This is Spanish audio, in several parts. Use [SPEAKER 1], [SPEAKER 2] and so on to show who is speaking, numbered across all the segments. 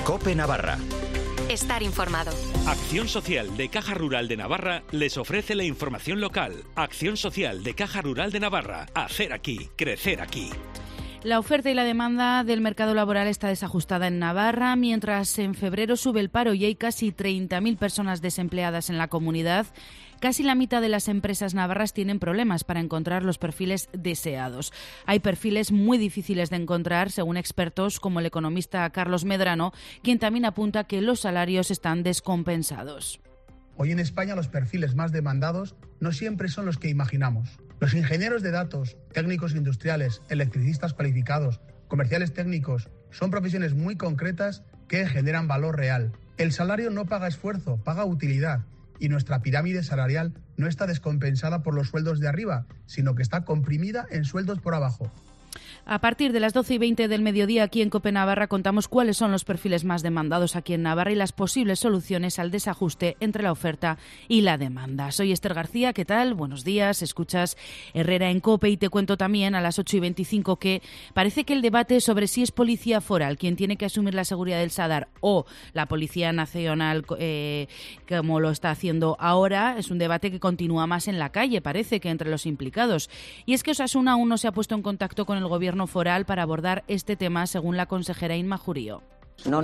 [SPEAKER 1] COPE Navarra.
[SPEAKER 2] Estar informado.
[SPEAKER 3] Acción Social de Caja Rural de Navarra les ofrece la información local. Acción Social de Caja Rural de Navarra. Hacer aquí, crecer aquí.
[SPEAKER 4] La oferta y la demanda del mercado laboral está desajustada en Navarra, mientras en febrero sube el paro y hay casi 30.000 personas desempleadas en la comunidad. Casi la mitad de las empresas navarras tienen problemas para encontrar los perfiles deseados. Hay perfiles muy difíciles de encontrar, según expertos como el economista Carlos Medrano, quien también apunta que los salarios están descompensados.
[SPEAKER 5] Hoy en España los perfiles más demandados no siempre son los que imaginamos. Los ingenieros de datos, técnicos industriales, electricistas cualificados, comerciales técnicos, son profesiones muy concretas que generan valor real. El salario no paga esfuerzo, paga utilidad. Y nuestra pirámide salarial no está descompensada por los sueldos de arriba, sino que está comprimida en sueldos por abajo.
[SPEAKER 4] A partir de las 12:20 del mediodía aquí en COPE Navarra contamos cuáles son los perfiles más demandados aquí en Navarra y las posibles soluciones al desajuste entre la oferta y la demanda. Soy Esther García, ¿qué tal? Buenos días, escuchas Herrera en COPE y te cuento también a las 8:25 que parece que el debate sobre si es Policía Foral quien tiene que asumir la seguridad del Sadar o la Policía Nacional como lo está haciendo ahora es un debate que continúa más en la calle, parece que entre los implicados. Y es que Osasuna aún no se ha puesto en contacto con el Gobierno foral para abordar este tema, según la consejera Inma Jurío.
[SPEAKER 6] No.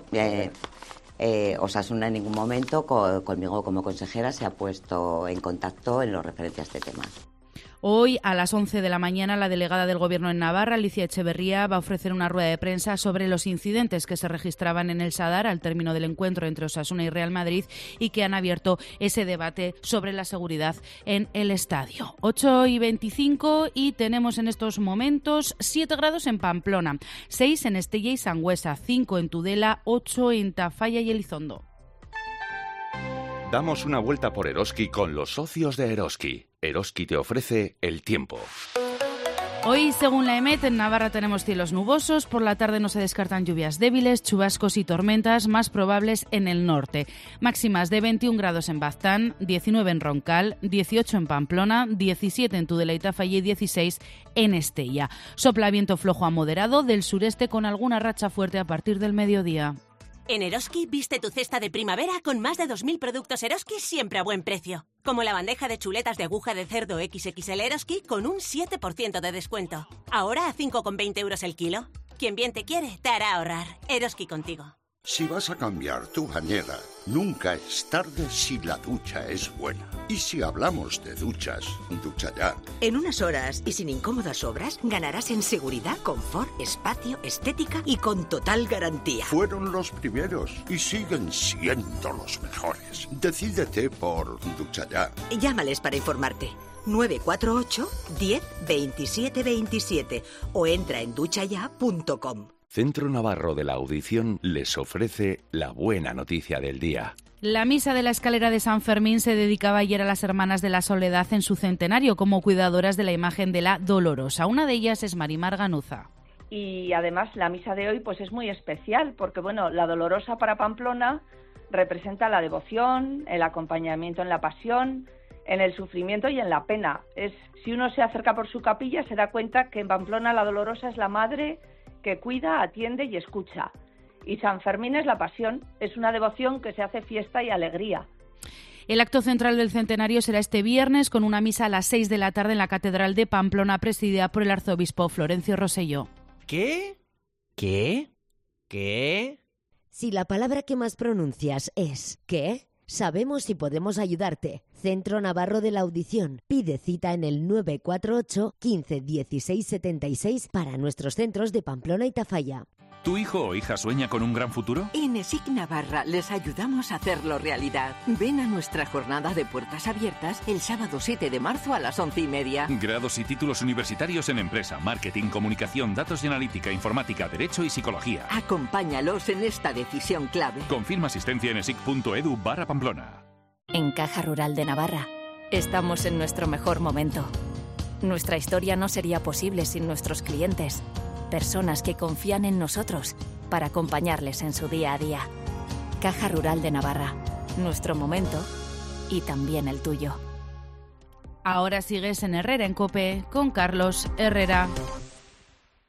[SPEAKER 6] Osasuna en ningún momento conmigo como consejera se ha puesto en contacto en lo referente a este tema.
[SPEAKER 4] Hoy, a las 11 de la mañana, la delegada del Gobierno en Navarra, Alicia Echeverría, va a ofrecer una rueda de prensa sobre los incidentes que se registraban en el Sadar al término del encuentro entre Osasuna y Real Madrid y que han abierto ese debate sobre la seguridad en el estadio. 8:25 y tenemos en estos momentos 7 grados en Pamplona, 6 en Estella y Sangüesa, 5 en Tudela, 8 en Tafalla y Elizondo.
[SPEAKER 1] Damos una vuelta por Eroski con los socios de Eroski. Eroski te ofrece el tiempo.
[SPEAKER 4] Hoy, según la EMET, en Navarra tenemos cielos nubosos. Por la tarde no se descartan lluvias débiles, chubascos y tormentas más probables en el norte. Máximas de 21 grados en Baztán, 19 en Roncal, 18 en Pamplona, 17 en Tudela y Tafalla y 16 en Estella. Sopla viento flojo a moderado del sureste con alguna racha fuerte a partir del mediodía.
[SPEAKER 7] En Eroski, viste tu cesta de primavera con más de 2.000 productos Eroski siempre a buen precio. Como la bandeja de chuletas de aguja de cerdo XXL Eroski con un 7% de descuento. Ahora a 5,20 euros el kilo. Quien bien te quiere, te hará ahorrar. Eroski contigo.
[SPEAKER 8] Si vas a cambiar tu bañera, nunca es tarde si la ducha es buena. Y si hablamos de duchas, ducha ya.
[SPEAKER 9] En unas horas y sin incómodas obras, ganarás en seguridad, confort, espacio, estética y con total garantía.
[SPEAKER 8] Fueron los primeros y siguen siendo los mejores. Decídete por ducha ya.
[SPEAKER 9] Llámales para informarte. 948 10 27 27 o entra en duchaya.com.
[SPEAKER 1] Centro Navarro de la Audición les ofrece la buena noticia del día.
[SPEAKER 4] La misa de la escalera de San Fermín se dedicaba ayer a las Hermanas de la Soledad en su centenario como cuidadoras de la imagen de la Dolorosa. Una de ellas es Marimar Ganuza.
[SPEAKER 10] Y además la misa de hoy pues es muy especial porque la Dolorosa para Pamplona representa la devoción, el acompañamiento en la pasión, en el sufrimiento y en la pena. Si uno se acerca por su capilla se da cuenta que en Pamplona la Dolorosa es la madre que cuida, atiende y escucha. Y San Fermín es la pasión, es una devoción que se hace fiesta y alegría.
[SPEAKER 4] El acto central del centenario será este viernes con una misa a las 6 de la tarde en la Catedral de Pamplona presidida por el arzobispo Florencio Rosselló.
[SPEAKER 11] ¿Qué?
[SPEAKER 12] Si la palabra que más pronuncias es ¿qué? Sabemos si podemos ayudarte. Centro Navarro de la Audición. Pide cita en el 948 15 16 76 para nuestros centros de Pamplona y Tafalla.
[SPEAKER 13] ¿Tu hijo o hija sueña con un gran futuro?
[SPEAKER 14] En ESIC Navarra les ayudamos a hacerlo realidad. Ven a nuestra jornada de puertas abiertas el sábado 7 de marzo a las 11:30.
[SPEAKER 13] Grados y títulos universitarios en empresa, marketing, comunicación, datos y analítica, informática, derecho y psicología.
[SPEAKER 14] Acompáñalos en esta decisión clave.
[SPEAKER 13] Confirma asistencia en esic.edu/Pamplona.
[SPEAKER 2] En Caja Rural de Navarra estamos en nuestro mejor momento. Nuestra historia no sería posible sin nuestros clientes. Personas que confían en nosotros para acompañarles en su día a día. Caja Rural de Navarra, nuestro momento y también el tuyo.
[SPEAKER 4] Ahora sigues en Herrera en COPE con Carlos Herrera.